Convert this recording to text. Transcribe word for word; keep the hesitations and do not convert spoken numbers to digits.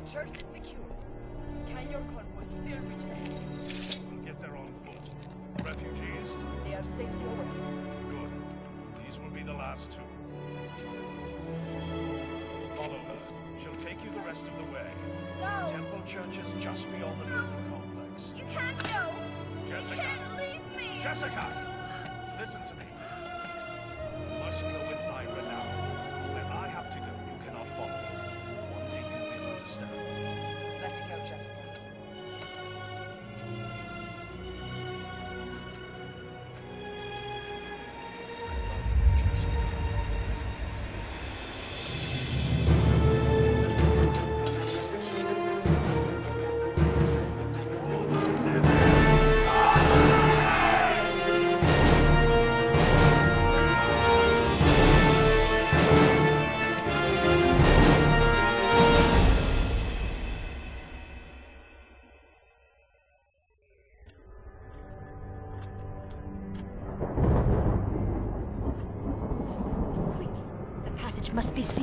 church is secure. Can your convoy still reach the heavens? We'll get there on foot. Refugees? They are safely away. Good. These will be the last two. Follow her. She'll take you the rest of the way. No! Temple Church is just beyond the building complex. You can't go! Jessica! You can't leave me! Jessica! Listen to me. You must go with Myra now. Where I have to go, you cannot follow me. One day you will understand. Let's go, Jessica. Must be sealed.